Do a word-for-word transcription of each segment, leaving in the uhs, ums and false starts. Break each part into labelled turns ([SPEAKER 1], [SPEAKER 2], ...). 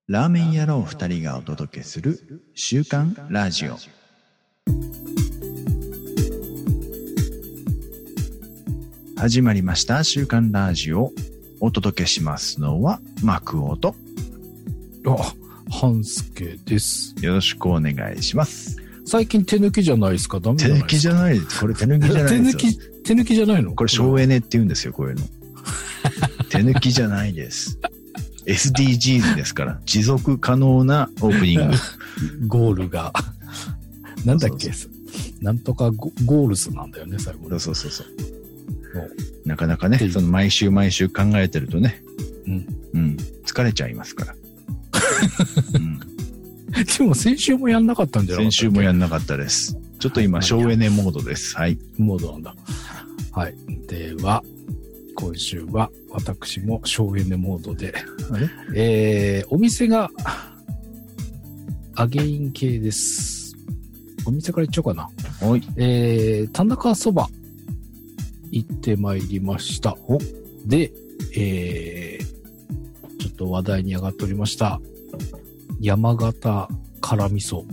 [SPEAKER 1] ラーメン野郎二人がお届けする週刊ラジオ。始まりました週刊ラジオ。お届けしますのはマクオと
[SPEAKER 2] あ、半助です。
[SPEAKER 1] よろしくお願いします。
[SPEAKER 2] 最近手抜きじゃないですか？ダメじゃないですか？
[SPEAKER 1] 手抜きじゃないです。これ手抜きじゃないですよ。
[SPEAKER 2] 手抜き、手抜きじゃないの？
[SPEAKER 1] これ省エネって言うんですよ、こういうの。手抜きじゃないです。エスディージーズ ですから、持続可能なオープニング。
[SPEAKER 2] ゴールが、なんだっけ、そうそうそう、なんとか ゴ, ゴールスなんだよね、最後。
[SPEAKER 1] そうそうそう。なかなかね、その毎週毎週考えてるとね、うん、うん、疲れちゃいますから。うん、
[SPEAKER 2] でも先週もやんなかったんじゃないですか？
[SPEAKER 1] 先週もやんなかったです。ちょっと今省エネモードです。はい。
[SPEAKER 2] モードなんだ。はい。では、今週は私も省エネモードで、えー、お店がアゲイン系です。お店から行っちゃおうかな。はい。えー、田中そば行ってまいりました。で、えー、ちょっと話題に上がっておりました山形辛味噌、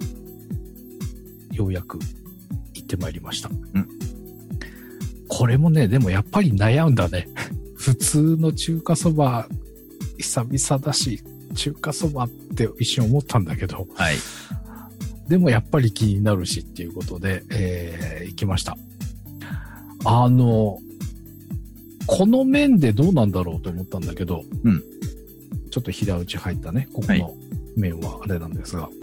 [SPEAKER 2] ようやく行ってまいりました。うん。これもね、でもやっぱり悩んだね。普通の中華そば、久々だし、中華そばって一瞬思ったんだけど、はい。でもやっぱり気になるしっていうことで、えー、行きました。あの、この麺でどうなんだろうと思ったんだけど、うん。ちょっと平打ち入ったね、ここの麺はあれなんですが、はい、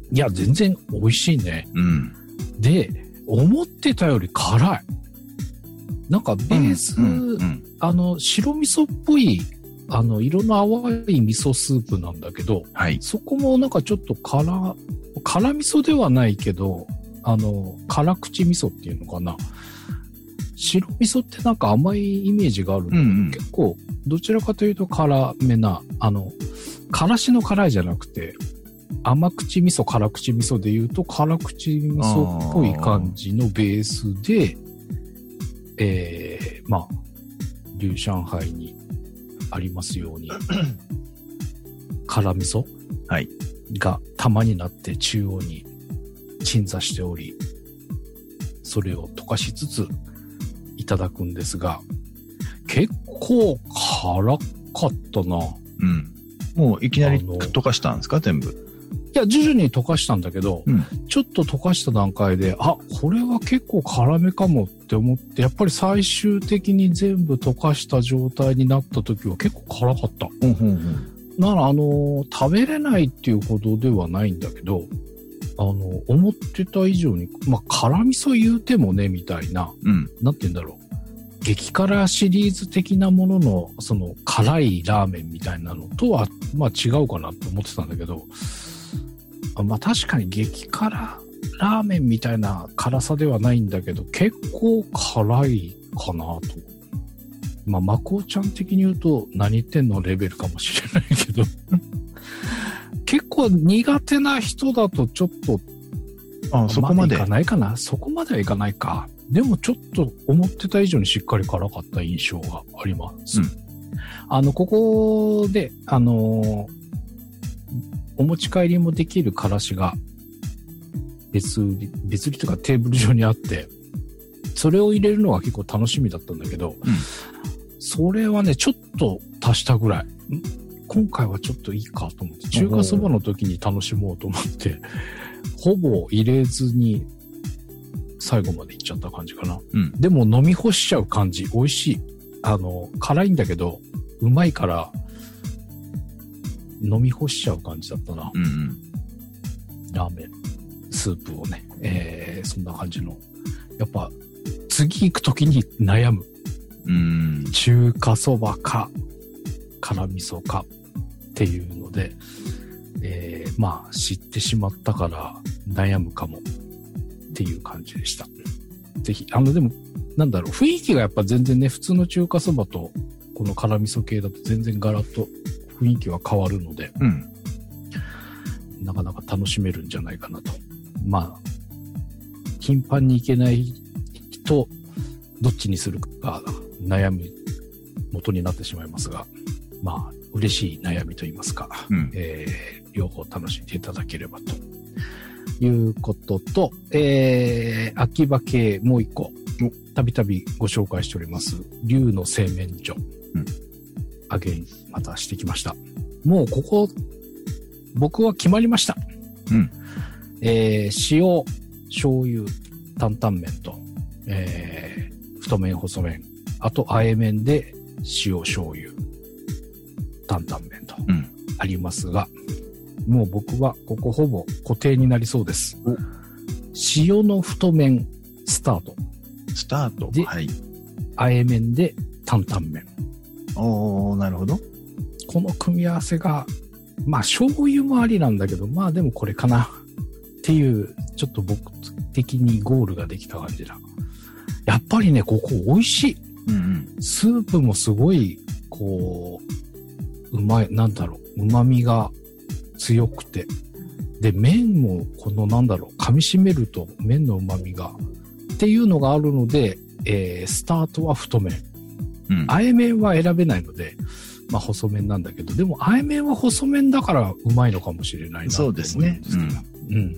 [SPEAKER 2] いや、全然美味しいね。うん。で、思ってたより辛い。なんかベース、うんうんうん、あの、白味噌っぽい、あの、色の淡い味噌スープなんだけど、はい、そこもなんかちょっと辛、辛味噌ではないけど、あの、辛口味噌っていうのかな。白味噌ってなんか甘いイメージがあるんだけど、うんうん、結構、どちらかというと辛めな、あの、辛子の辛いじゃなくて、甘口味噌、辛口味噌で言うと、辛口味噌っぽい感じのベースで、えー、まあ、龍上海にありますように、辛味噌が玉になって中央に鎮座しており、それを溶かしつついただくんですが、結構辛かったな。うん。もういきなり溶かしたんですか、全部？いや、徐々に溶かしたんだけど、うん、ちょっと溶かした段階で、あ、これは結構辛めかもって思って、やっぱり最終的に全部溶かした状態になった時は結構辛かった。うんうんうん、なら、あの、食べれないっていうほどではないんだけど、あの、思ってた以上に、まあ、辛味噌言うてもね、みたいな、うん、なんて言うんだろう。激辛シリーズ的なものの、その、辛いラーメンみたいなのとは、まあ違うかなと思ってたんだけど、まあ確かに激辛ラーメンみたいな辛さではないんだけど、結構辛いかなと。まあ、まこちゃん的に言うと何言ってんのレベルかもしれないけど。結構苦手な人だとちょっと、あ、そこまでいかないかな。そこまではいかないか。でもちょっと思ってた以上にしっかり辛かった印象があります。うん、あの、ここで、あのー、お持ち帰りもできるからしが別売り、別売りとかテーブル上にあって、それを入れるのが結構楽しみだったんだけど、うん、それはね、ちょっと足したぐらい。今回はちょっといいかと思って、中華そばの時に楽しもうと思って、ほぼ入れずに最後までいっちゃった感じかな。うん、でも飲み干しちゃう感じ、美味しい。あの、辛いんだけど、うまいから、飲み干しちゃう感じだったな。うんうん、ラーメン、スープをね、えー、そんな感じの。やっぱ、次行くときに悩む。うん、中華そばか、辛味噌かっていうので、えー、まあ、知ってしまったから悩むかもっていう感じでした。ぜひ、あの、でも、なんだろう、雰囲気がやっぱ全然ね、普通の中華そばと、この辛味噌系だと全然ガラッと、雰囲気は変わるので、うん、なかなか楽しめるんじゃないかなと。まあ、頻繁に行けない人、どっちにするか悩む元になってしまいますが、まあ、 嬉しい悩みといいますか、
[SPEAKER 1] うん、
[SPEAKER 2] えー、両方楽しんでいただければということと、えー、秋葉系もう一個、たびたびご紹介しております、龍の製麺所、うん、あげまたしてきました。もうここ、僕は決まりました。
[SPEAKER 1] うん。
[SPEAKER 2] えー、塩、醤油、担々麺と、えー、太麺、細麺、あと、あえ麺で塩、醤油、担々麺と、ありますが、うん、もう僕はここほぼ固定になりそうです。塩の太麺スタート。
[SPEAKER 1] スタート
[SPEAKER 2] で、
[SPEAKER 1] はい。
[SPEAKER 2] あえ麺で担々麺。
[SPEAKER 1] おー、なるほど。
[SPEAKER 2] この組み合わせが、まあ醤油もありなんだけど、まあでもこれかなっていう、ちょっと僕的にゴールができた感じだ。やっぱりね、ここ美味しい。
[SPEAKER 1] うんうん、
[SPEAKER 2] スープもすごい、こう、うまい、なんだろう、旨味が強くて。で、麺も、このなんだろう、噛み締めると麺の旨味が、っていうのがあるので、えー、スタートは太麺。
[SPEAKER 1] うん、
[SPEAKER 2] あえ麺は選べないので、まあ細麺なんだけど、でもあえ麺は細麺だからうまいのかもしれないなと思うんですけど。そうですね。うん。うん、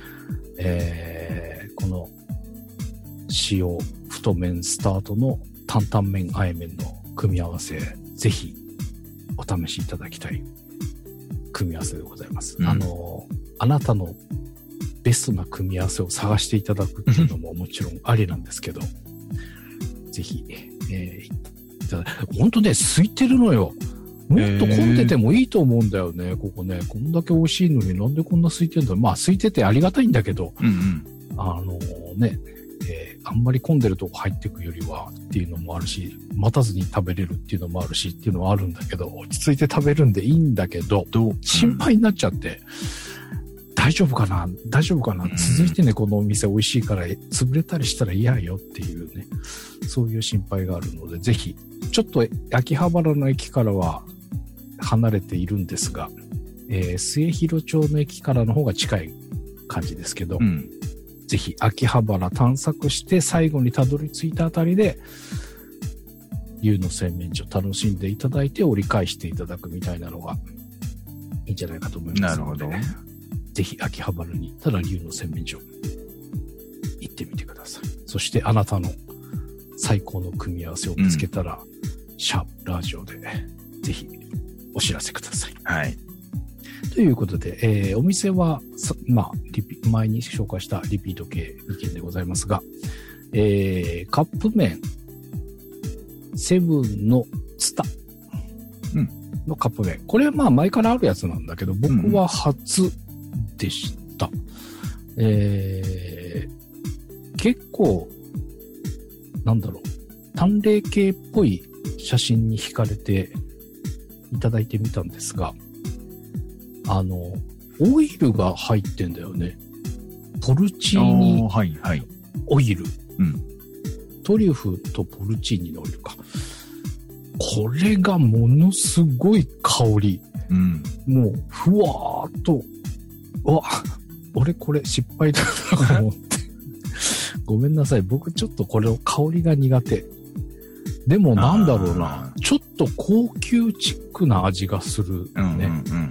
[SPEAKER 2] えー、この塩太麺スタートの担々麺あえ麺の組み合わせ、ぜひお試しいただきたい組み合わせでございます。うん、あの、あなたのベストな組み合わせを探していただくっていうのももちろんありなんですけど、ぜひ、えー、いただ本当ね、空いてるのよ。もっと混んでてもいいと思うんだよね、ここね。こんだけ美味しいのになんでこんな空いてるんだろう。まあ空いててありがたいんだけど、
[SPEAKER 1] うんうん、
[SPEAKER 2] あのね、えー、あんまり混んでるとこ入っていくよりはっていうのもあるし、待たずに食べれるっていうのもあるしっていうのはあるんだけど、落ち着いて食べるんでいいんだけど、どう心配になっちゃって、うん、大丈夫かな大丈夫かな、うん、続いてね、このお店美味しいから潰れたりしたら嫌よっていうね、そういう心配があるので、ぜひ、ちょっと秋葉原の駅からは離れているんですが、えー、末広町の駅からの方が近い感じですけど、うん、ぜひ秋葉原探索して最後にたどり着いたあたりで、龍の製麺所楽しんでいただいて折り返していただくみたいなのがいいんじゃないかと思いますので、なるほど。ぜひ秋葉原に行ったら龍の製麺所行ってみてください。そしてあなたの最高の組み合わせを見つけたら、うん、シャープラジオでぜひお知らせください。
[SPEAKER 1] はい。
[SPEAKER 2] ということで、えー、お店は、まあ、リピ、前に紹介したリピート系にけんでございますが、えー、カップ麺、セブンのツタのカップ麺。これはまあ前からあるやつなんだけど、僕は初でした。うん、えー、結構、なんだろう、淡麗系っぽい写真に惹かれていただいてみたんですが、あの、オイルが入ってんだよね。ポルチーニオイル。
[SPEAKER 1] うん、
[SPEAKER 2] トリュフとポルチーニのオイルか。これがものすごい香り。
[SPEAKER 1] うん、
[SPEAKER 2] もう、ふわーっと、うわ、俺これ失敗だなと思って。ごめんなさい。僕ちょっとこれを香りが苦手。でもなんだろうな。ちょっと高級チックな味がするね。
[SPEAKER 1] うんうんうん、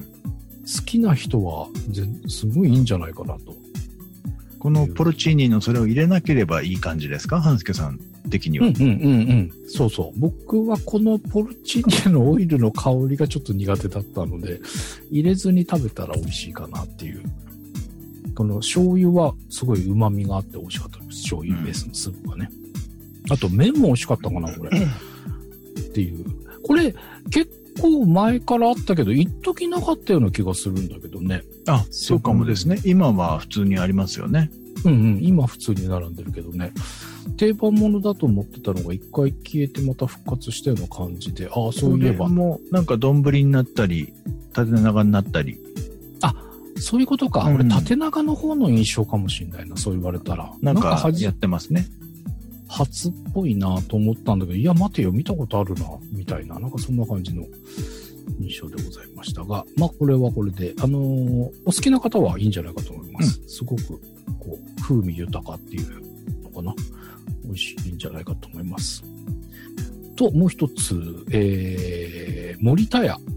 [SPEAKER 2] 好きな人はすごいいいんじゃないかなと。
[SPEAKER 1] このポルチーニのそれを入れなければいい感じですか、半助さん的には。
[SPEAKER 2] うんうんうんうん。そうそう。僕はこのポルチーニのオイルの香りがちょっと苦手だったので、入れずに食べたら美味しいかなっていう。この醤油はすごい旨味があって美味しかったです。醤油ベースのスープがね。うん、あと麺も美味しかったかな、これ。っていう。これ結構前からあったけど、一時なかったような気がするんだけどね。
[SPEAKER 1] あ、そうかもですね。今は普通にありますよね。
[SPEAKER 2] うんうん。今普通に並んでるけどね。定番ものだと思ってたのが一回消えてまた復活したような感じで。ああ、そういえば。
[SPEAKER 1] もうなんか丼になったり、縦長になったり。
[SPEAKER 2] あ、そういうことか。うん、俺縦長の方の印象かもしれないな。そう言われたら。
[SPEAKER 1] なんかやってますね。
[SPEAKER 2] 初っぽいなと思ったんだけど、いや待てよ、見たことあるな、みたいな、なんかそんな感じの印象でございましたが、まあこれはこれで、あのー、お好きな方はいいんじゃないかと思います。うん、すごく、こう、風味豊かっていうのかな。美味しいんじゃないかと思います。と、もう一つ、えー、森田屋。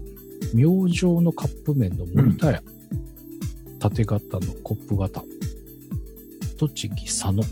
[SPEAKER 2] 明星のカップ麺の森田屋。うん、縦型のコップ型。栃木佐野。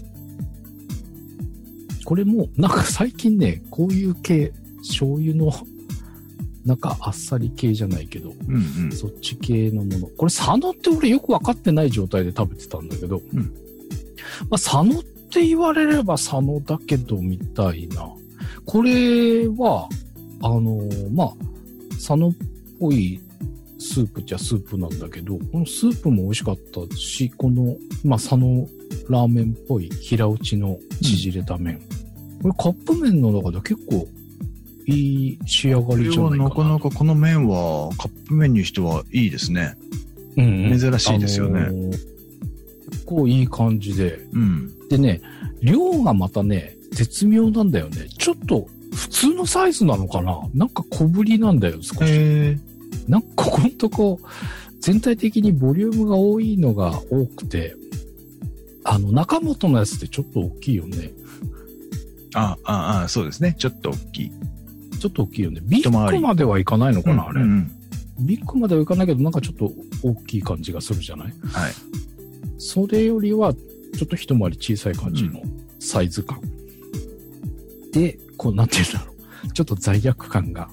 [SPEAKER 2] これも、なんか最近ね、こういう系、醤油の、なんかあっさり系じゃないけど、うんうん、そっち系のもの。これ佐野って俺よくわかってない状態で食べてたんだけど、うん、まあ、佐野って言われれば佐野だけどみたいな。これは、あのー、まあ、佐野っぽいスープっちゃスープなんだけど、このスープも美味しかったし、この、まあ、佐野ラーメンっぽい平打ちの縮れた麺。うん、これカップ麺の中で結構いい仕上がりじゃないかな。
[SPEAKER 1] なかなかこの麺はカップ麺にしてはいいですね。うんうん、珍しいですよね。あのー、結
[SPEAKER 2] 構いい感じで、うん。でね、量がまたね、絶妙なんだよね。ちょっと普通のサイズなのかな？なんか小ぶりなんだよ、少し。へー。なんかここのとこ、全体的にボリュームが多いのが多くて、あの、中本のやつってちょっと大きいよね。
[SPEAKER 1] ああ、あそうですね。ちょっと大きい。
[SPEAKER 2] ちょっと大きいよね。ビッグまではいかないのかな、あれ、うんうん。ビッグまではいかないけど、なんかちょっと大きい感じがするじゃない？はい。それよりは、ちょっと一回り小さい感じのサイズ感。うん、で、こう、なんていうんだろう。ちょっと罪悪感が、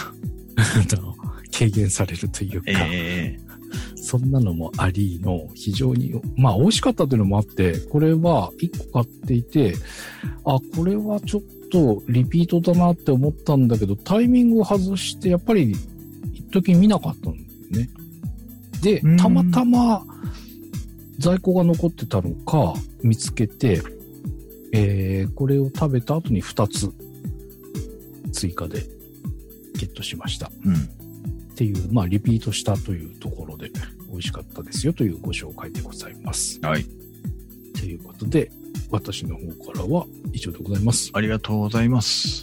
[SPEAKER 2] 軽減されるというか、えー、そんなのもありの、非常に、まあ、美味しかったというのもあって、これは一個買っていて、あ、これはちょっとリピートだなって思ったんだけど、タイミングを外して、やっぱり、一時見なかったんだよね。で、たまたま、在庫が残ってたのか、見つけて、えー、これを食べた後にふたつ、追加で、ゲットしました。うん。っていう、まあ、リピートしたというところで、美味しかったですよというご紹介でございます。はい。ということで、私の方からは以上でございます。
[SPEAKER 1] ありがとうございます。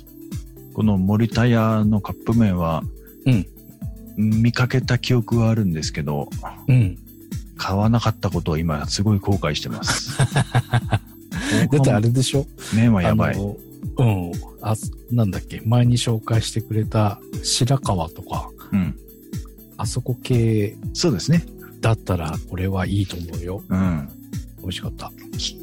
[SPEAKER 1] この森田屋のカップ麺は、うん。見かけた記憶はあるんですけど、うん。買わなかったことを今すごい後悔してます。
[SPEAKER 2] だってあれでしょ？
[SPEAKER 1] 麺はやばい。
[SPEAKER 2] うん。あ、なんだっけ、前に紹介してくれた白川とか、うん。あそこ系。
[SPEAKER 1] そうですね。
[SPEAKER 2] だったら、これはいいと思うよ。うん。美味しかった。
[SPEAKER 1] き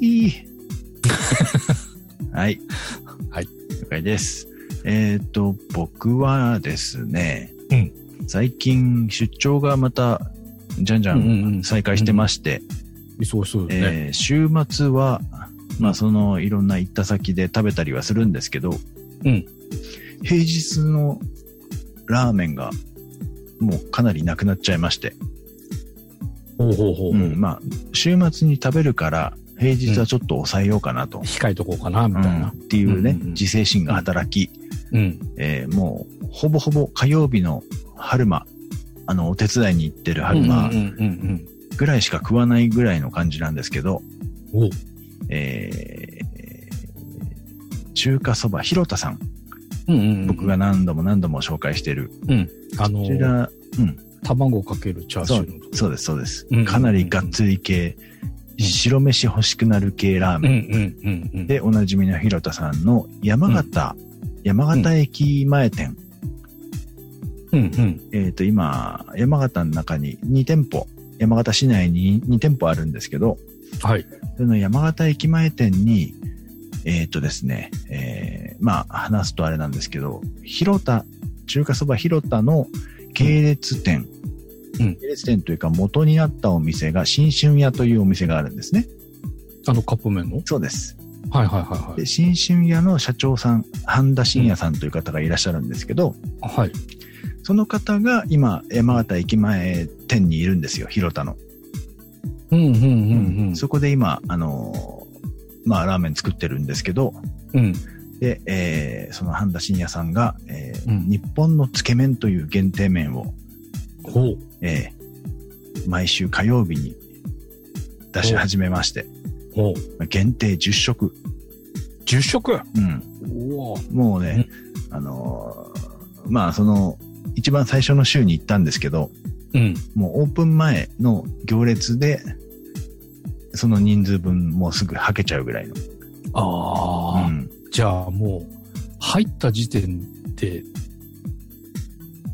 [SPEAKER 1] ー。はい。
[SPEAKER 2] はい。
[SPEAKER 1] 了解です。えっと、僕はですね、うん。最近出張がまた、じゃんじゃん再開してまして、
[SPEAKER 2] 忙しそうですね。
[SPEAKER 1] えー、週末は、まあそのいろんな行った先で食べたりはするんですけど、うん。平日のラーメンがもうかなりなくなっちゃいまして。
[SPEAKER 2] ほうほうほう。うん。
[SPEAKER 1] まあ、週末に食べるから平日はちょっと抑えようかなと。
[SPEAKER 2] うん、控えとこうかな、みたいな、うん。
[SPEAKER 1] っていうね、うんうんうん、自制心が働き、うん。えー、もうほぼほぼ火曜日の春間、あの、お手伝いに行ってる春間ぐらいしか食わないぐらいの感じなんですけど、おえー、中華そば広田さん、うんうんうん、僕が何度も何度も紹介してる、うん、あのー、こちら、うん、
[SPEAKER 2] 卵かけるチャーシューの
[SPEAKER 1] とそうですそうです、うんうんうん、かなりがっつり系、うん、白飯欲しくなる系ラーメン、うんうんうんうん、でおなじみの広田さんの山形、うん、山形駅前店、うんうん、えっと今山形の中にに店舗、山形市内にに店舗あるんですけど、はい。その山形駅前店に、えっとですね、えー、まあ、話すとあれなんですけど、広田、中華そば広田の系列店、うん、系列店というか元になったお店が新春屋というお店があるんですね。
[SPEAKER 2] あのカップ麺の？
[SPEAKER 1] そうです。
[SPEAKER 2] はいはいはいはい。
[SPEAKER 1] で、新春屋の社長さん、半田信也さんという方がいらっしゃるんですけど、うん、はい。その方が今、山形駅前店にいるんですよ、広田の。うんうんうんうん。そこで今、あのー、まあ、ラーメン作ってるんですけど、うん。で、えー、その半田信也さんが、えーうん、日本のつけ麺という限定麺を、ほう。えー、毎週火曜日に出し始めまして、ほう。限定じゅっ食。
[SPEAKER 2] じゅっ食？
[SPEAKER 1] うん。おもうね、うん、あのー、まあ、その、一番最初の週に行ったんですけど、うん、もうオープン前の行列で、その人数分もうすぐはけちゃうぐらいの。
[SPEAKER 2] ああ、うん、じゃあもう、入った時点で、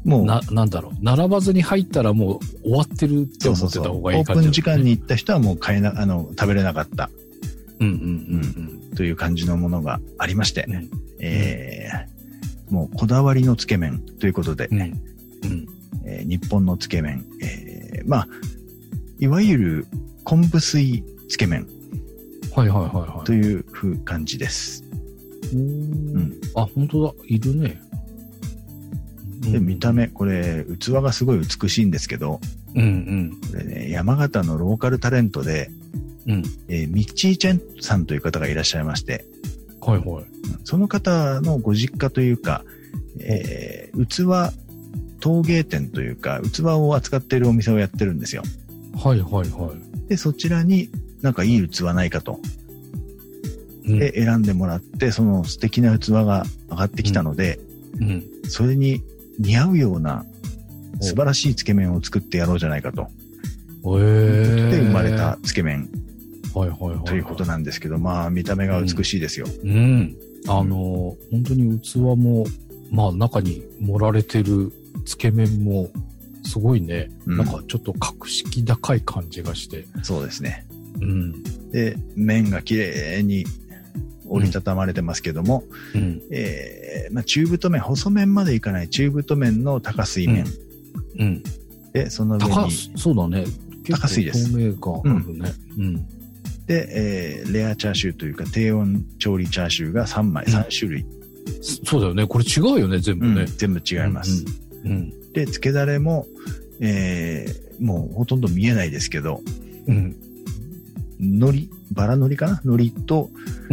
[SPEAKER 2] もう、な、なんだろう。並ばずに入ったらもう終わってるって思ってた方がいい感じ、ね、そうそうそう。オープン時間
[SPEAKER 1] に行った人はもう買えな、あの、食べれなかった。
[SPEAKER 2] うんうんうんうん。
[SPEAKER 1] という感じのものがありまして、
[SPEAKER 2] うん、
[SPEAKER 1] えー、もうこだわりのつけ麺ということで、
[SPEAKER 2] うんうん
[SPEAKER 1] えー、日本のつけ麺、えー、まあ、いわゆる昆布水つけ麺。
[SPEAKER 2] はいはいはいはい。
[SPEAKER 1] という風感じです。
[SPEAKER 2] うん。あ、本当だ。いるね。
[SPEAKER 1] で、見た目、これ、器がすごい美しいんですけど、
[SPEAKER 2] うんうん。
[SPEAKER 1] これね、山形のローカルタレントで、
[SPEAKER 2] うん。
[SPEAKER 1] えー、ミッチーチェンさんという方がいらっしゃいまして、
[SPEAKER 2] はいはい。
[SPEAKER 1] その方のご実家というか、えー、器陶芸店というか、器を扱っているお店をやってるんですよ。
[SPEAKER 2] はいはいはい。
[SPEAKER 1] で、そちらになんかいい器ないかと。で、うん、選んでもらって、その素敵な器が上がってきたので、
[SPEAKER 2] うんうん、
[SPEAKER 1] それに似合うような素晴らしいつけ麺を作ってやろうじゃないかと。
[SPEAKER 2] へー。
[SPEAKER 1] で生まれたつけ麺。
[SPEAKER 2] はいはいはいはい。
[SPEAKER 1] ということなんですけど、まあ見た目が美しいですよ。
[SPEAKER 2] うん。うん、あの、本当に器も、まあ中に盛られてるつけ麺もすごいね、うん、なんかちょっと格式高い感じがして。
[SPEAKER 1] そうですね。
[SPEAKER 2] うん。
[SPEAKER 1] で、麺が綺麗に折りたたまれてますけども、
[SPEAKER 2] うん、
[SPEAKER 1] えー、まあ中太麺、細麺までいかない中太麺の高水麺。
[SPEAKER 2] うん。うん、
[SPEAKER 1] で、その上に。
[SPEAKER 2] そうだね。
[SPEAKER 1] 高水です。
[SPEAKER 2] 透明感あるね。うん。うん、
[SPEAKER 1] で、えー、レアチャーシューというか低温調理チャーシューがさんまい、さん種類。
[SPEAKER 2] そうだよね。これ違うよね、全部ね。うん、
[SPEAKER 1] 全部違います。
[SPEAKER 2] うん。うん、
[SPEAKER 1] で、漬けだれも、えー、もうほとんど見えないですけど、
[SPEAKER 2] うん。
[SPEAKER 1] 海苔、バラ海苔かな海苔と、
[SPEAKER 2] うん。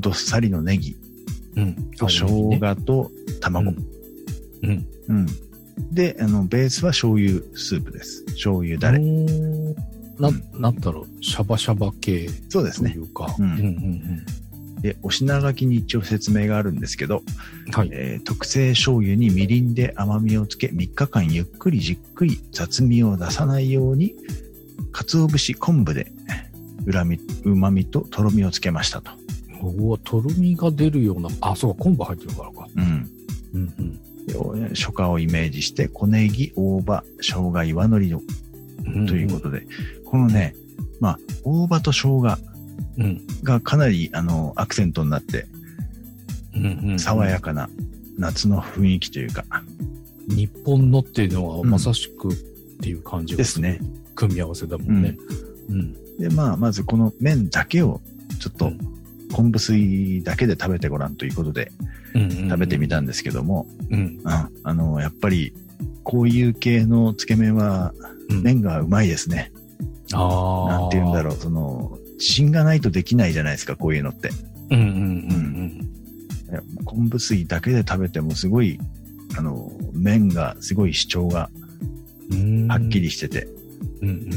[SPEAKER 1] どっさりのネギ。
[SPEAKER 2] うん。
[SPEAKER 1] と生姜と卵。
[SPEAKER 2] うん。
[SPEAKER 1] うん。で、あの、ベースは醤油スープです。醤油だれ。
[SPEAKER 2] な、なんだろう、シャバシャバ系。
[SPEAKER 1] そうですね。
[SPEAKER 2] というか。
[SPEAKER 1] うん。うんうんうんで、お品書きに一応説明があるんですけど、
[SPEAKER 2] はい。
[SPEAKER 1] えー、特製醤油にみりんで甘みをつけ、みっかかんゆっくりじっくり雑味を出さないように、鰹節昆布で、旨味、旨味ととろみをつけましたと。
[SPEAKER 2] おお、とろみが出るような、あ、そうか、昆布入ってるからか。
[SPEAKER 1] うん。
[SPEAKER 2] うんうん。
[SPEAKER 1] 初夏をイメージして、小ネギ、大葉、生姜、岩のりを、うんうん、ということで、このね、まあ、大葉と生姜、
[SPEAKER 2] うん、
[SPEAKER 1] がかなりあのアクセントになって、
[SPEAKER 2] うんうんうん、
[SPEAKER 1] 爽やかな夏の雰囲気というか、
[SPEAKER 2] 日本のっていうのはまさしくっていう感じが
[SPEAKER 1] ですね。
[SPEAKER 2] 組み合わせだもんね。
[SPEAKER 1] うんうん、でまあまずこの麺だけをちょっと昆布水だけで食べてごらんということで食べてみたんですけども、
[SPEAKER 2] うんうんうん、
[SPEAKER 1] あ, あのやっぱりこういう系のつけ麺は麺がうまいですね。
[SPEAKER 2] うん、ああ。
[SPEAKER 1] なんて言うんだろう、その芯がないとできないじゃないですか、こういうのって。
[SPEAKER 2] うんうんうんうん。
[SPEAKER 1] 昆布水だけで食べてもすごい、あの、麺がすごい主張がはっきりしてて。
[SPEAKER 2] うんうんうん、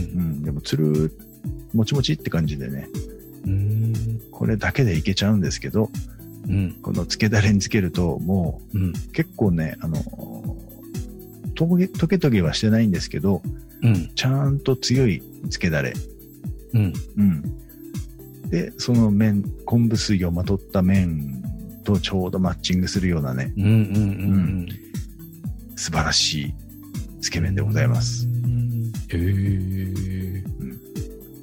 [SPEAKER 1] でも、つる、もちもちって感じでね。
[SPEAKER 2] うん
[SPEAKER 1] これだけでいけちゃうんですけど、
[SPEAKER 2] うん、
[SPEAKER 1] この漬けだれにつけると、もう、うん、結構ね、あの、とげ、とけとげはしてないんですけど、
[SPEAKER 2] うん、
[SPEAKER 1] ちゃんと強い漬けだれ。
[SPEAKER 2] うん。
[SPEAKER 1] うんで、その麺、昆布水をまとった麺とちょうどマッチングするようなね、
[SPEAKER 2] うんうんうんうん、
[SPEAKER 1] 素晴らしいつけ麺でございます。
[SPEAKER 2] へー、うん、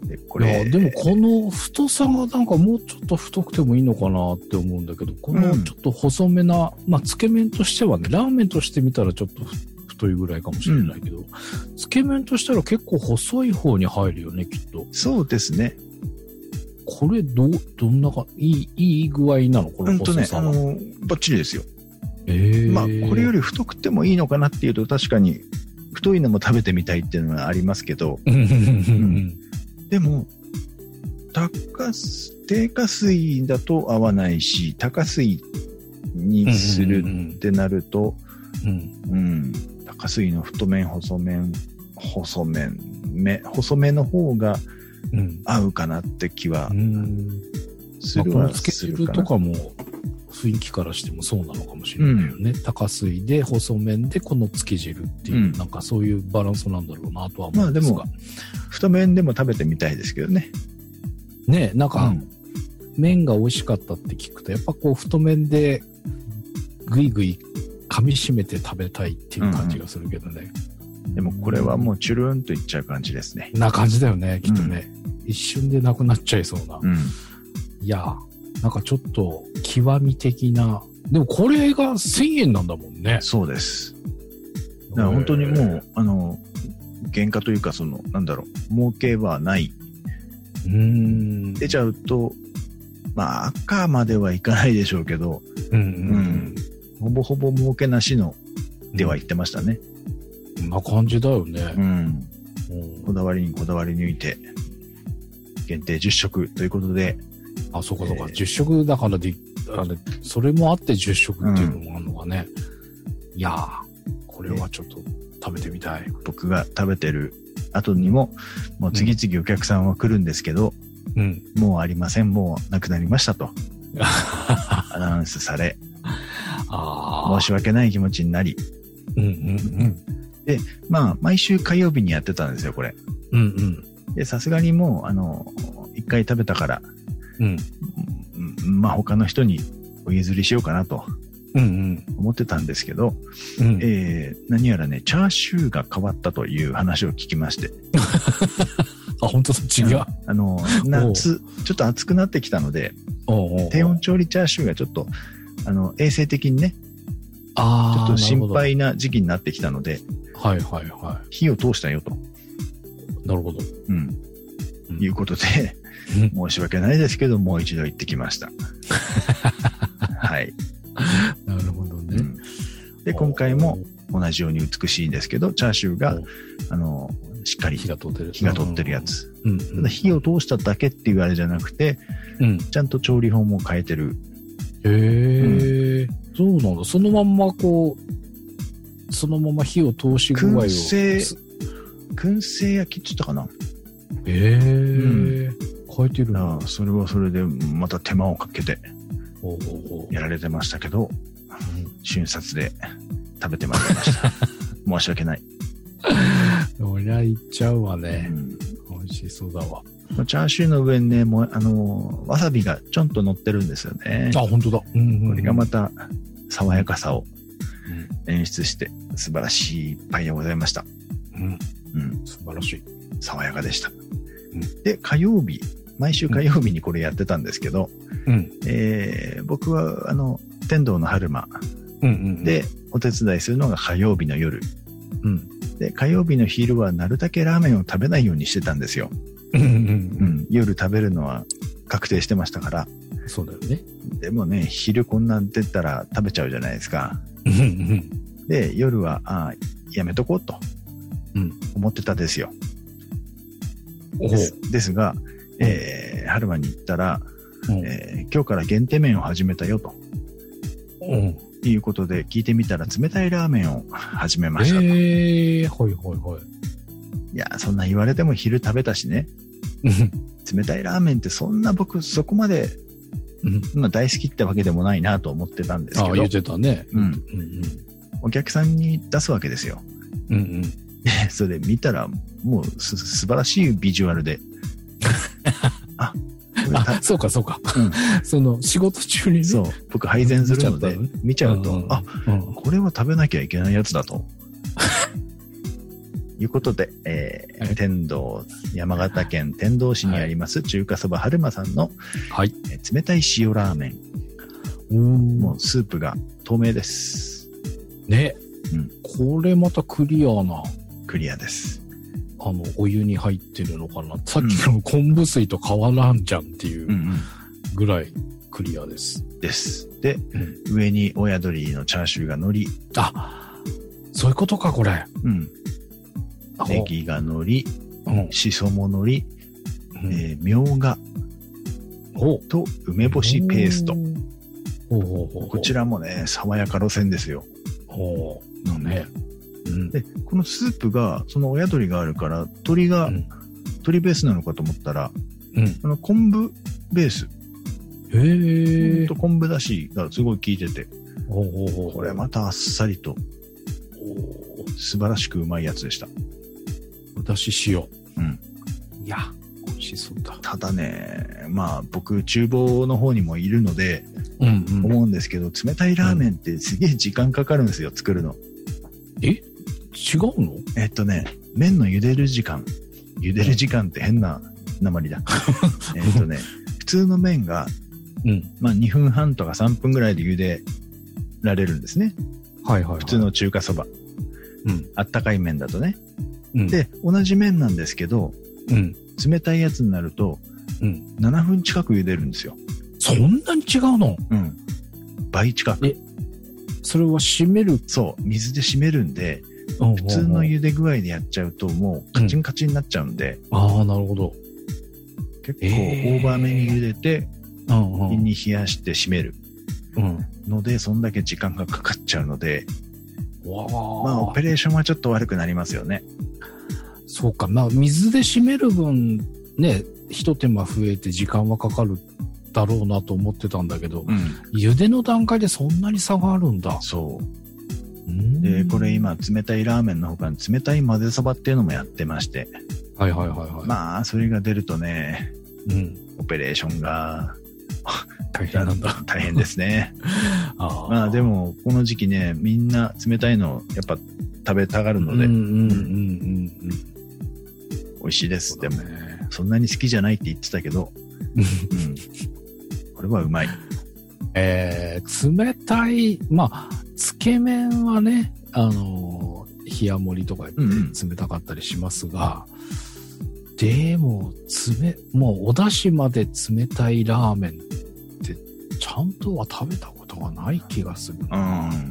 [SPEAKER 1] で、これ。
[SPEAKER 2] でもこの太さがなんかもうちょっと太くてもいいのかなって思うんだけど、このちょっと細めな、うん、まあつけ麺としてはね、ラーメンとして見たらちょっと太いぐらいかもしれないけど、うん、つけ麺としたら結構細い方に入るよね、きっと。
[SPEAKER 1] そうですね。
[SPEAKER 2] これ、どう、どんなか、いい、いい具合なのこの細さは。
[SPEAKER 1] うんとね、あの、バッチリですよ。
[SPEAKER 2] えー、
[SPEAKER 1] まあ、これより太くてもいいのかなっていうと、確かに、太いのも食べてみたいっていうのはありますけど、うん、でも、高、低下水だと合わないし、高水にするってなると、
[SPEAKER 2] うん
[SPEAKER 1] うん、高水の太麺、細麺、細麺、め細めの方が、
[SPEAKER 2] うん、
[SPEAKER 1] 合うかなって気はするはするかな。
[SPEAKER 2] まあ、このつけ汁とかも雰囲気からしてもそうなのかもしれないよね。うん、高水で細麺でこのつけ汁っていう、うん、なんかそういうバランスなんだろうなとは思うんですが。まあでも、
[SPEAKER 1] 太麺でも食べてみたいですけどね。
[SPEAKER 2] ねえ、なんか、うん、麺が美味しかったって聞くと、やっぱこう太麺でぐいぐい噛み締めて食べたいっていう感じがするけどね。
[SPEAKER 1] うん、でもこれはもうチュルンといっちゃう感じですね。
[SPEAKER 2] な感じだよね、きっとね。うん、一瞬でなくなっちゃいそうな。
[SPEAKER 1] うん、
[SPEAKER 2] いや、なんかちょっと極み的な。でもこれがせんえんなんだもんね。
[SPEAKER 1] そうです。だから本当にもう、あの、原価というか、その、なんだろう、儲けはない。
[SPEAKER 2] うーん。
[SPEAKER 1] 出ちゃうと、まあ、赤まではいかないでしょうけど、
[SPEAKER 2] うんうんうん
[SPEAKER 1] うん、ほぼほぼ儲けなしのでは言ってましたね。
[SPEAKER 2] こんな感じだよね。
[SPEAKER 1] うん。こだわりにこだわり抜いて、限定じゅっしょくということで。
[SPEAKER 2] あ、そうかそうか。えー、じゅっしょくだからで、あれ、それもあってじゅっしょくっていうのもあるのかね。うん、いやー、これはちょっと食べてみたい。
[SPEAKER 1] 僕が食べてる後にも、もう次々お客さんは来るんですけど、
[SPEAKER 2] うん、
[SPEAKER 1] もうありません、もうなくなりましたと。アナウンスされ、
[SPEAKER 2] あ
[SPEAKER 1] 申し訳ない気持ちになり、
[SPEAKER 2] うんうんうん、
[SPEAKER 1] で、まあ、毎週火曜日にやってたんですよ、これ。
[SPEAKER 2] うんうん、
[SPEAKER 1] で、さすがにもう、あの、一回食べたから、
[SPEAKER 2] うん、
[SPEAKER 1] まあ、他の人にお譲りしようかなと、
[SPEAKER 2] うんうん、
[SPEAKER 1] 思ってたんですけど、
[SPEAKER 2] うん、
[SPEAKER 1] えー、何やらね、チャーシューが変わったという話を聞きまして。
[SPEAKER 2] あ、本当そっちが。
[SPEAKER 1] あの、夏、ちょっと暑くなってきたので、低温調理チャーシューがちょっと、あの、衛生的にね、
[SPEAKER 2] あ
[SPEAKER 1] ちょっと心配な時期になってきたので、
[SPEAKER 2] はいはいはい。
[SPEAKER 1] 火を通したよと。
[SPEAKER 2] なるほど。
[SPEAKER 1] うん。うん、いうことで、申し訳ないですけど、もう一度行ってきました。はい。
[SPEAKER 2] なるほどね、うん。
[SPEAKER 1] で、今回も同じように美しいんですけど、チャーシューが、あの、しっかり
[SPEAKER 2] 火が通ってる。
[SPEAKER 1] 火が通ってるやつ。
[SPEAKER 2] うんうん、
[SPEAKER 1] ただ火を通しただけっていうあれじゃなくて、
[SPEAKER 2] うん、
[SPEAKER 1] ちゃんと調理法も変えてる。
[SPEAKER 2] へえ、うん、そうなんだ。そのまんまこう、そのまま火を通し具合を。
[SPEAKER 1] 燻製、燻製焼きって言ったかな。
[SPEAKER 2] へえ、うん、変えてる
[SPEAKER 1] な。それはそれでまた手間をかけてやられてましたけど、うん、瞬殺で食べてまいりました。申し訳ない。
[SPEAKER 2] 俺は言っちゃうわね、うん。美味しそうだわ。
[SPEAKER 1] チャーシューの上にね、もう、あの、わさびがちょんと乗ってるんですよね。
[SPEAKER 2] あ、本当だ。うんうんうん、
[SPEAKER 1] これがまた、爽やかさを演出して、素晴らしい一杯でございました。
[SPEAKER 2] うん。うん。素晴らしい。
[SPEAKER 1] 爽やかでした。うん、で、火曜日、毎週火曜日にこれやってたんですけど、
[SPEAKER 2] うん。
[SPEAKER 1] えー、僕は、あの、天童の春馬
[SPEAKER 2] うんうんうん、
[SPEAKER 1] でお手伝いするのが火曜日の夜。
[SPEAKER 2] うん。
[SPEAKER 1] で、火曜日の昼はなるだけラーメンを食べないようにしてたんですよ。
[SPEAKER 2] うんうんうん
[SPEAKER 1] うん、夜食べるのは確定してましたから。
[SPEAKER 2] そうだよね。
[SPEAKER 1] でもね、昼こんなん出たら食べちゃうじゃないですか。
[SPEAKER 2] うんうん、
[SPEAKER 1] で、夜は、あやめとこうと、
[SPEAKER 2] うん、
[SPEAKER 1] 思ってたですよ。
[SPEAKER 2] お
[SPEAKER 1] です、ですが、えー、春間に行ったら、えー、今日から限定麺を始めたよと。
[SPEAKER 2] うん
[SPEAKER 1] いうことで聞いてみたら冷たいラーメンを始めましたと。
[SPEAKER 2] えー、はいはいはい。
[SPEAKER 1] いや、そんな言われても昼食べたしね。冷たいラーメンってそんな僕そこまで、うん、まあ大好きってわけでもないなと思ってたんですけど。
[SPEAKER 2] ああ、言ってたね。
[SPEAKER 1] うん。うんうん、お客さんに出すわけですよ。
[SPEAKER 2] うんうん。
[SPEAKER 1] それ見たらもうす素晴らしいビジュアルで。あ
[SPEAKER 2] あ、そうかそうか。うん、その仕事中にね。
[SPEAKER 1] そう。僕配膳するので見ちゃうと、うんうん、あ、うん、これは食べなきゃいけないやつだと。いうことで、えーはい、天童、山形県天童市にあります中華そば春馬さんの、
[SPEAKER 2] はい
[SPEAKER 1] えー、冷たい塩ラーメン。もうスープが透明です。
[SPEAKER 2] ね。うん。これまたクリアな。
[SPEAKER 1] クリアです。
[SPEAKER 2] あの、お湯に入ってるのかな。さっきの昆布水と変わらんじゃんっていうぐらいクリアです。
[SPEAKER 1] うんうん、です。で、うん、上に親鳥のチャーシューが乗り。
[SPEAKER 2] あ、そういうことか、これ。
[SPEAKER 1] うん。ネギが乗り、うん、しそも乗り、うんえー、みょうがと梅干しペースト。こちらもね、爽やか路線ですよ。
[SPEAKER 2] ほう。のね。
[SPEAKER 1] うん、で、このスープが、その親鳥があるから、鶏が、うん、鶏ベースなのかと思ったら、
[SPEAKER 2] うん、
[SPEAKER 1] あの昆布ベース。
[SPEAKER 2] へえ。
[SPEAKER 1] と昆布だしがすごい効いてて、
[SPEAKER 2] ほうほうほう
[SPEAKER 1] これまたあっさりと、素晴らしくうまいやつでした。
[SPEAKER 2] おだし塩。
[SPEAKER 1] うん。
[SPEAKER 2] いや、美味しそうだ。
[SPEAKER 1] ただね、まあ僕、厨房の方にもいるので、 思うんですけど、うんうん、冷たいラーメンってすげえ時間かかるんですよ、作るの。
[SPEAKER 2] え？違うの？
[SPEAKER 1] えっとね、麺の茹でる時間。茹でる時間って変な鉛だ。えっとね、普通の麺が、うん、まあにふんはんとかさんぷんぐらいで茹でられるんですね。
[SPEAKER 2] はいはい、はい。
[SPEAKER 1] 普通の中華そば。うん。あったかい麺だとね。
[SPEAKER 2] うん、
[SPEAKER 1] で、同じ麺なんですけど、
[SPEAKER 2] うん、
[SPEAKER 1] 冷たいやつになると、うん、ななふん近く茹でるんですよ。
[SPEAKER 2] そんなに違うの？
[SPEAKER 1] うん。倍近く。
[SPEAKER 2] え、それは締める？
[SPEAKER 1] そう、水で締めるんで、普通の茹で具合でやっちゃうともうカチンカチンになっちゃうんで。
[SPEAKER 2] うん、ああ、なるほど。
[SPEAKER 1] 結構オーバーめに茹でて、えー、に冷やして締めるので、そんだけ時間がかかっちゃうので、
[SPEAKER 2] わ
[SPEAKER 1] まあオペレーションはちょっと悪くなりますよね。
[SPEAKER 2] そうか、まあ水で締める分ね、一手間増えて時間はかかるだろうなと思ってたんだけど、うん、茹での段階でそんなに差があるんだ。
[SPEAKER 1] そう。で、これ今冷たいラーメンの他に冷たい混ぜそばっていうのもやってまして。はいはいはいはい。まあそれが出るとね、うん、オペレーションが
[SPEAKER 2] 大変なんだ。
[SPEAKER 1] 大変ですね。あまあでもこの時期ね、みんな冷たいのやっぱ食べたがるので、うんうんうんうん、美味しいです。でもそんなに好きじゃないって言ってたけど、うん、これはうまい。
[SPEAKER 2] えー、冷たい、まあつけ麺はね、あのー、冷や盛りとか言って冷たかったりしますが、うん、でも冷もうお出汁まで冷たいラーメンってちゃんとは食べたことがない気がするな。うんうん、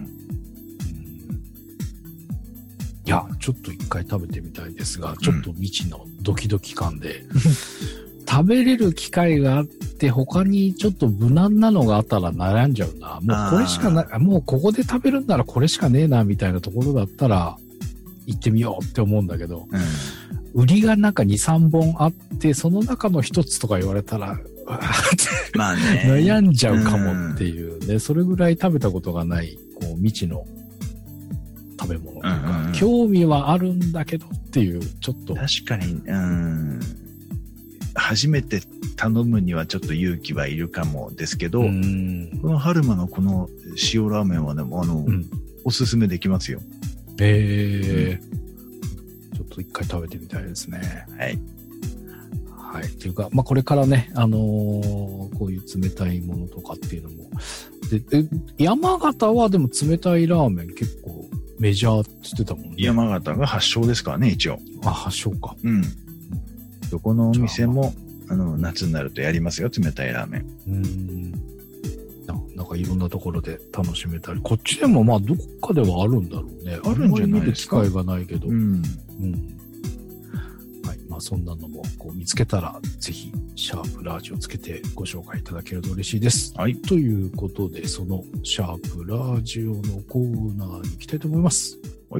[SPEAKER 2] いやちょっと一回食べてみたいですが、ちょっと未知のドキドキ感で、うん、食べれる機会があって他にちょっと無難なのがあったら悩んじゃうな。もうこれしかない、もうここで食べるんならこれしかねえなみたいなところだったら行ってみようって思うんだけど、うん、売りがなんかに、さんぼんあってその中の一つとか言われたら
[SPEAKER 1] まあね、
[SPEAKER 2] 悩んじゃうかもっていうね、うん、それぐらい食べたことがないこう未知の食べ物とか、うんうん、興味はあるんだけどっていうちょっと
[SPEAKER 1] 確かに、うん、初めて頼むにはちょっと勇気はいるかもですけど、この春馬のこの塩ラーメンはね、あの、うん、おすすめできますよ。
[SPEAKER 2] へえ、うん、ちょっと一回食べてみたいですね。
[SPEAKER 1] はい。
[SPEAKER 2] はい。というか、まあ、これからね、あのー、こういう冷たいものとかっていうのも。で、え、山形はでも冷たいラーメン結構メジャーって言ってたもんね。
[SPEAKER 1] 山形が発祥ですからね、一応。
[SPEAKER 2] あ、発祥か。
[SPEAKER 1] うん。どこのお店も、あの、夏になるとやりますよ、冷たいラーメン。
[SPEAKER 2] うーん。な、なんかいろんなところで楽しめたり、こっちでもまあどこかではあるんだろうね。
[SPEAKER 1] あるんじゃないですか。
[SPEAKER 2] 見る機会がないけど。
[SPEAKER 1] うん。
[SPEAKER 2] うん。はい。まあそんなのもこう見つけたら、ぜひ、シャープラージをつけてご紹介いただけると嬉しいです。
[SPEAKER 1] はい。
[SPEAKER 2] ということで、そのシャープラージオのコーナーに行きたいと思います。
[SPEAKER 1] はい。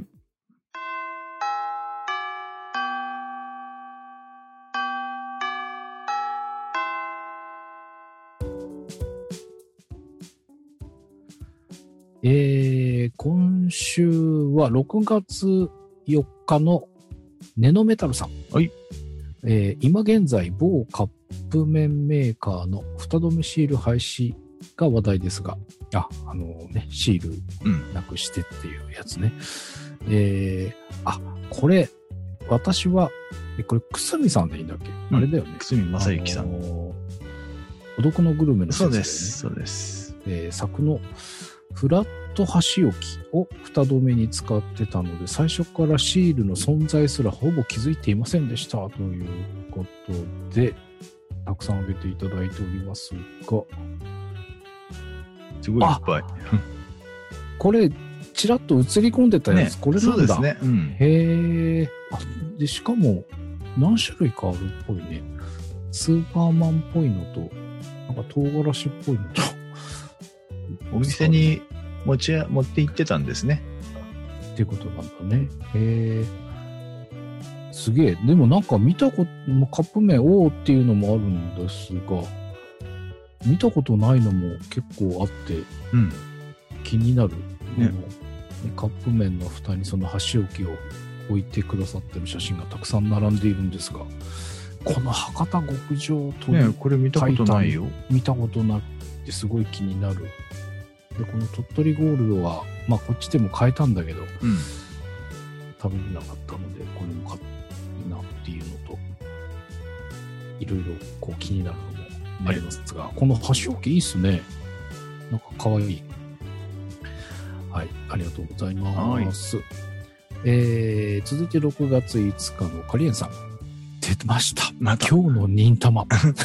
[SPEAKER 2] えー、今週はろくがつよっかのネノメタルさん。
[SPEAKER 1] はい。
[SPEAKER 2] えー、今現在某カップ麺メーカーの蓋止めシール廃止が話題ですが、あ、あのね、シールなくしてっていうやつね。うん、えー、あ、これ、私は、え、これ、くすみさんでいいんだっけ、うん、あれだよね。
[SPEAKER 1] くすみまさゆきさん。あのー、
[SPEAKER 2] 孤独のグルメの
[SPEAKER 1] 先生、ね、そうです、そうです。
[SPEAKER 2] えー、作のフラット箸置きを蓋止めに使ってたので、最初からシールの存在すらほぼ気づいていませんでしたということで、たくさんあげていただいておりますが、
[SPEAKER 1] すごいいっぱい。
[SPEAKER 2] これ、ちらっと映り込んでたやつ、ね、これなんだ。
[SPEAKER 1] そうですね。うん、
[SPEAKER 2] へー。あ、で、しかも、何種類かあるっぽいね。スーパーマンっぽいのと、なんか唐辛子っぽいのと。
[SPEAKER 1] お店に持ち持って行ってたんですね。
[SPEAKER 2] ってことなんだね。へー。すげえ。でもなんか見たこと、カップ麺おーっていうのもあるんですが、見たことないのも結構あって、
[SPEAKER 1] うん、
[SPEAKER 2] 気になる。
[SPEAKER 1] ね、
[SPEAKER 2] カップ麺の蓋にその箸置きを置いてくださってる写真がたくさん並んでいるんですが、この博多極上という、
[SPEAKER 1] ね、これ見たことないよ。
[SPEAKER 2] 見たことなくってすごい気になる。で、この鳥取ゴールドは、まあこっちでも買えたんだけど、うん、食べれなかったので、これも買いなっていうのと、いろいろこう気になるのもありますが、ね、この箸置きいいっすね。なんかかわいい。はい、ありがとうございます。はい、えー、続いてろくがついつかのカリエンさん。出ました。ま、今日の忍たま。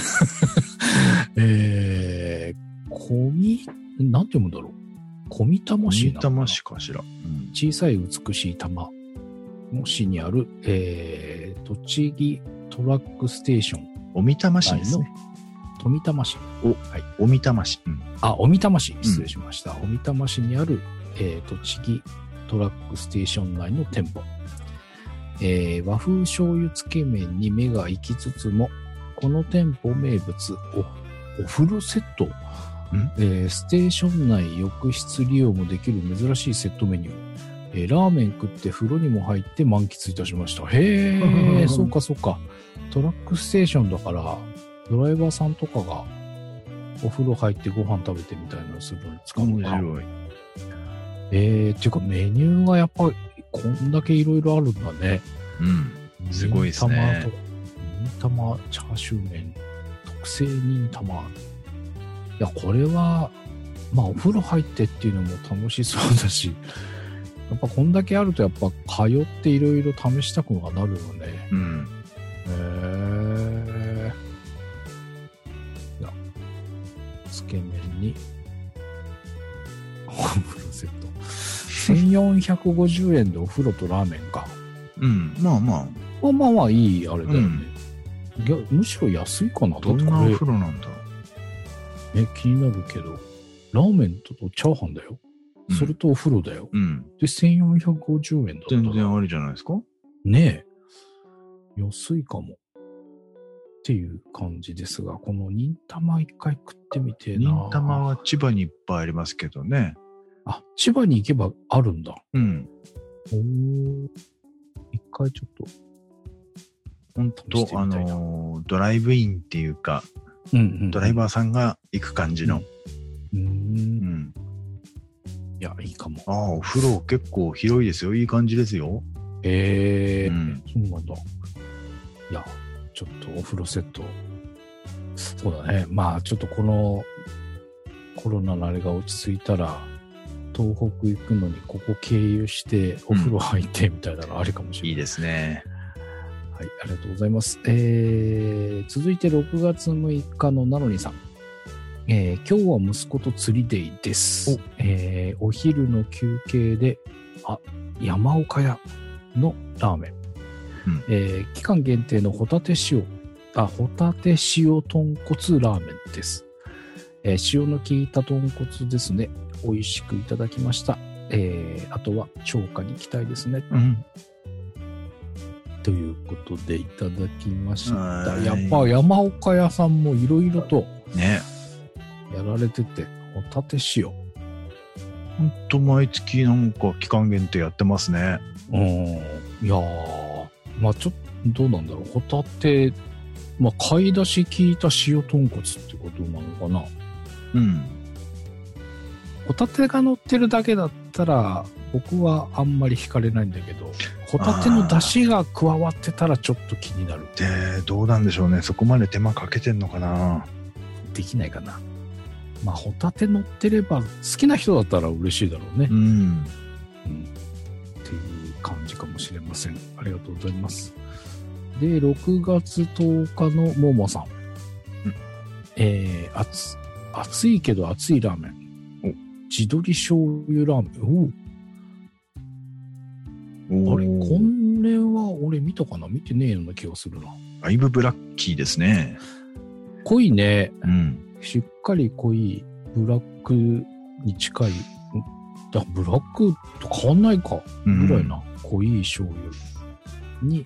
[SPEAKER 2] えー、こみ、なんて読むんだろう。こみたま市なのかな。
[SPEAKER 1] こみたま市かしら、うん。
[SPEAKER 2] 小さい美しい玉の市にある、えー、栃木トラックステーション。
[SPEAKER 1] おみたま市ですね。
[SPEAKER 2] 富玉市。
[SPEAKER 1] お、はい。おみたま市。うん、
[SPEAKER 2] あ、おみたま市。失礼しました。おみたま市にある、えー、栃木トラックステーション内の店舗。えー、和風醤油つけ麺に目が行きつつも、この店舗名物、お、お風呂セット、えー、ステーション内浴室利用もできる珍しいセットメニュー。えー、ラーメン食って風呂にも入って満喫いたしました。へー、そうかそうか。トラックステーションだから、ドライバーさんとかがお風呂入ってご飯食べてみたいなのするのに使うのかな。面白い。えー、っていうかメニューがやっぱりこんだけいろいろあるんだね。
[SPEAKER 1] うん。すごいですね。
[SPEAKER 2] 忍たまチャーシュー麺、特製忍たま。いや、これは、まあお風呂入ってっていうのも楽しそうだし、やっぱこんだけあるとやっぱ通っていろいろ試したくなるよね。
[SPEAKER 1] うん。
[SPEAKER 2] へー。いや、つけ麺に、お風呂セット。せんよんひゃくごじゅうえんでお風呂とラーメンか。
[SPEAKER 1] うん。まあまあ。
[SPEAKER 2] まあまあまあいいあれだよね。うん、いやむしろ安いかな。
[SPEAKER 1] どんなお風呂なんだろ
[SPEAKER 2] う。ね、気になるけど。ラーメンとチャーハンだよ。うん、それとお風呂だよ。
[SPEAKER 1] うん。
[SPEAKER 2] で、せんよんひゃくごじゅうえんだったら。
[SPEAKER 1] 全然ありじゃないですか。
[SPEAKER 2] ねえ。安いかも。っていう感じですが、この忍たま一回食ってみてな。
[SPEAKER 1] 忍たまは千葉にいっぱいありますけどね。
[SPEAKER 2] あ、千葉に行けばあるんだ。
[SPEAKER 1] うん。
[SPEAKER 2] おー。一回ちょっと。
[SPEAKER 1] ほんと、あのー、ドライブインっていうか、
[SPEAKER 2] うんうんうん、
[SPEAKER 1] ドライバーさんが行く感じの。
[SPEAKER 2] うん。うん。うんいや、いいかも。
[SPEAKER 1] ああ、お風呂結構広いですよ。いい感じですよ。
[SPEAKER 2] へえー、うん、そうなんだ。いや、ちょっとお風呂セット。そうだね。まあ、ちょっとこのコロナのあれが落ち着いたら、東北行くのにここ経由してお風呂入ってみたいなのありかもしれない。うん、
[SPEAKER 1] いいですね。
[SPEAKER 2] はい、ありがとうございます。えー、続いてろくがつむいかのなのにさん。えー、今日は息子と釣りデイです。お,、えー、お昼の休憩で、あ、山岡屋のラーメン。うんえー、期間限定のホタテ塩、あ、ホタテ塩豚骨ラーメンです。えー、塩の効いた豚骨ですね。美味しくいただきました。えー、あとは超過に期待ですね。うん、ということでいただきました。やっぱ山岡屋さんもいろいろと。
[SPEAKER 1] ね。
[SPEAKER 2] やられてて、ホタテ塩。
[SPEAKER 1] ほんと毎月なんか期間限定やってますね。
[SPEAKER 2] うん。いやー、まあちょっとどうなんだろう。ホタテ、まあ買い出し効いた塩豚骨ってことなのかな。
[SPEAKER 1] うん。
[SPEAKER 2] ホタテが乗ってるだけだったら、僕はあんまり惹かれないんだけど、ホタテの出汁が加わってたらちょっと気になる。
[SPEAKER 1] で、どうなんでしょうね。そこまで手間かけてんのかな。
[SPEAKER 2] できないかな。まあ、ホタテ乗ってれば、好きな人だったら嬉しいだろうね。
[SPEAKER 1] うん。うん。
[SPEAKER 2] っていう感じかもしれません。ありがとうございます。で、ろくがつとおかのももさん。うん、えー、熱、熱いけど熱いラーメン。お地鶏醤油ラーメン。おお。あれ、これは俺見たかな見てねえような気がするな。
[SPEAKER 1] だいぶブラッキーですね。
[SPEAKER 2] 濃いね。
[SPEAKER 1] うん。
[SPEAKER 2] しっかり濃いブラックに近い、だブラックと変わんないかぐらいな、うん、濃い醤油に、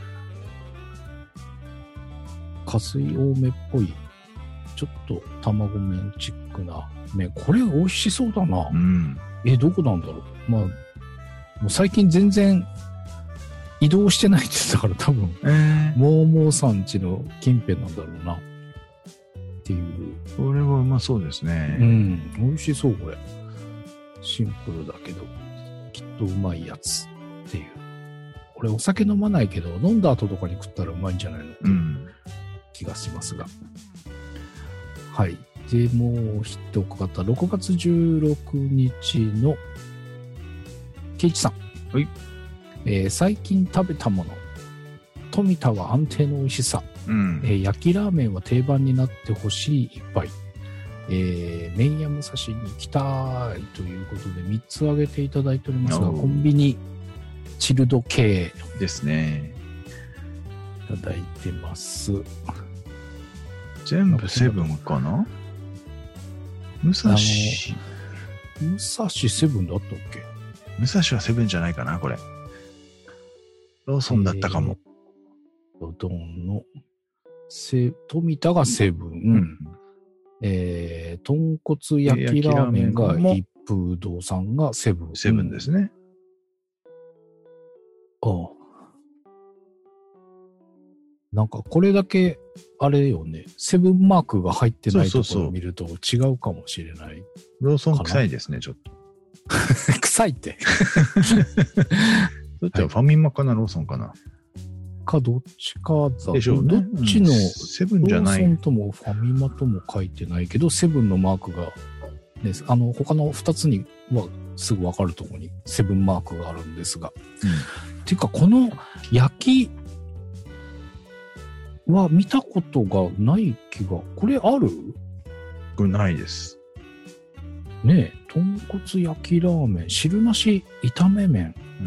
[SPEAKER 2] 加水多めっぽい、ちょっと卵麺チックな麺。これ美味しそうだな。
[SPEAKER 1] うん、
[SPEAKER 2] え、どこなんだろう。まあ、もう最近全然移動してないって言ってたから多分、
[SPEAKER 1] えー、
[SPEAKER 2] もうもうさんちの近辺なんだろうな。 っていう。
[SPEAKER 1] これはうまそうですね。
[SPEAKER 2] うん。美味しそう、これ。シンプルだけど、きっとうまいやつっていう。俺お酒飲まないけど、飲んだ後とかに食ったらうまいんじゃないのっていう気がしますが。うん、はい。で、もう一方、ろくがつじゅうろくにちの、ケイチさん。
[SPEAKER 1] はい。
[SPEAKER 2] えー、最近食べたもの。富田は安定の美味しさ。うん、えー、焼きラーメンは定番になってほしい一杯。えー、麺屋武蔵に行きたいということでみっつ挙げていただいておりますが、コンビニチルド系
[SPEAKER 1] ですね。
[SPEAKER 2] いただいてます。
[SPEAKER 1] 全部セブンかな？武蔵。
[SPEAKER 2] 武蔵セブンだったっけ？
[SPEAKER 1] 武蔵はセブンじゃないかな、これ。ローソンだったかも。
[SPEAKER 2] えー、うどんのせ富田がセブン。うんえー、豚骨焼きラーメンが一風堂さんがセブン。
[SPEAKER 1] セブンですね。
[SPEAKER 2] ああ。なんかこれだけ、あれよね、セブンマークが入ってないところを見ると違うかもしれない。そうそうそう。
[SPEAKER 1] ローソン臭いですね、ちょっと。
[SPEAKER 2] 臭いって。
[SPEAKER 1] どっちはファミマかな、ローソンかな。
[SPEAKER 2] かどっちかだ。
[SPEAKER 1] でしょうね。
[SPEAKER 2] どっちの、
[SPEAKER 1] セブンじゃない。
[SPEAKER 2] ローソンともファミマとも書いてないけど、セブンのマークが、ね、あの、他の二つにはすぐわかるところにセブンマークがあるんですが。うん、ていうか、この焼きは見たことがない気が、これある？
[SPEAKER 1] これないです。
[SPEAKER 2] ねえ、豚骨焼きラーメン、汁なし炒め麺。うん、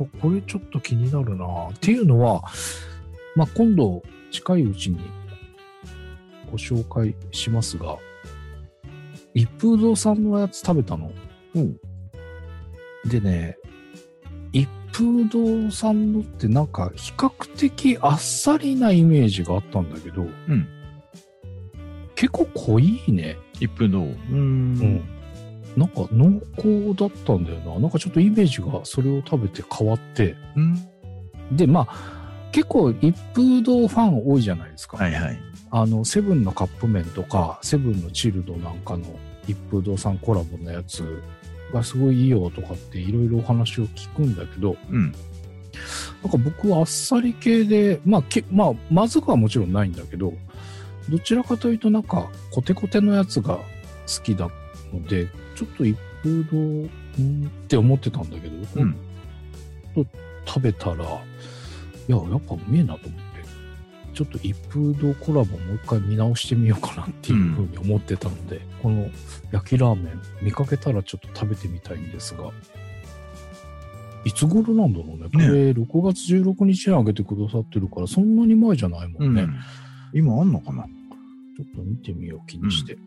[SPEAKER 2] これちょっと気になるなっていうのは、まあ、今度近いうちにご紹介しますが、一風堂さんのやつ食べたの。うん、でね、一風堂さんのってなんか比較的あっさりなイメージがあったんだけど、うん、結構濃いね。
[SPEAKER 1] 一風堂。うん。うん
[SPEAKER 2] なんか濃厚だったんだよな。なんかちょっとイメージがそれを食べて変わって。うん、で、まあ、結構一風堂ファン多いじゃないですか。
[SPEAKER 1] はいはい。
[SPEAKER 2] あの、セブンのカップ麺とか、セブンのチルドなんかの一風堂さんコラボのやつがすごいいいよとかっていろいろお話を聞くんだけど、うん。なんか僕はあっさり系で、まあ、けまあ、まずくはもちろんないんだけど、どちらかというとなんかコテコテのやつが好きだので、ちょっと一風堂んって思ってたんだけど、うん、と食べたら、いや、やっぱうめえなと思って、ちょっと一風堂コラボもう一回見直してみようかなっていうふうに思ってたので、うん、この焼きラーメン見かけたらちょっと食べてみたいんですが、いつ頃なんだろうね。これろくがつじゅうろくにちにあげてくださってるから、そんなに前じゃないもんね。うん、
[SPEAKER 1] 今あんのかな？
[SPEAKER 2] ちょっと見てみよう、気にして。うん、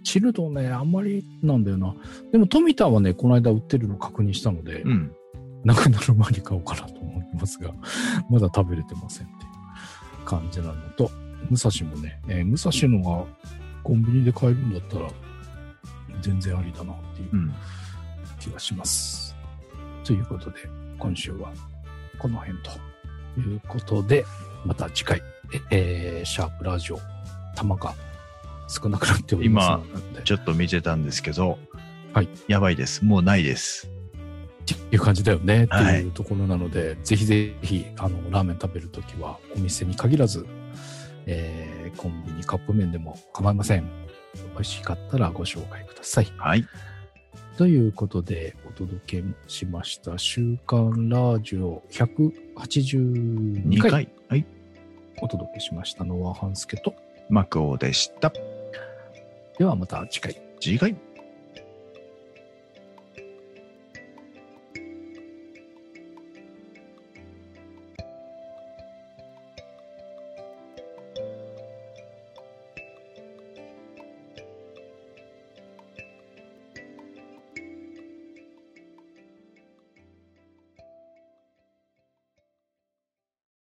[SPEAKER 2] チルドね、あんまりなんだよな。でも富田はね、この間売ってるの確認したので、うん、なくなる前に買おうかなと思いますが、まだ食べれてませんっていう感じなのと、武蔵もね、えー、武蔵のがコンビニで買えるんだったら、全然ありだなっていう気がします。うん、ということで、今週はこの辺ということで、また次回、えー、シャープラジオ、玉が少なくなっておりますので。
[SPEAKER 1] 今、ちょっと見てたんですけど、
[SPEAKER 2] はい。
[SPEAKER 1] やばいです。もうないです。
[SPEAKER 2] っていう感じだよね。っていうところなので、はい、ぜひぜひ、あの、ラーメン食べるときは、お店に限らず、えー、コンビニカップ麺でも構いません。美味しかったらご紹介ください。
[SPEAKER 1] はい。
[SPEAKER 2] ということで、お届けしました、週刊ラジオひゃくはちじゅうにかい。にかい。はい。お届けしましたのは、半助と、
[SPEAKER 1] マクオでした。
[SPEAKER 2] ではまた次回。
[SPEAKER 1] 次回。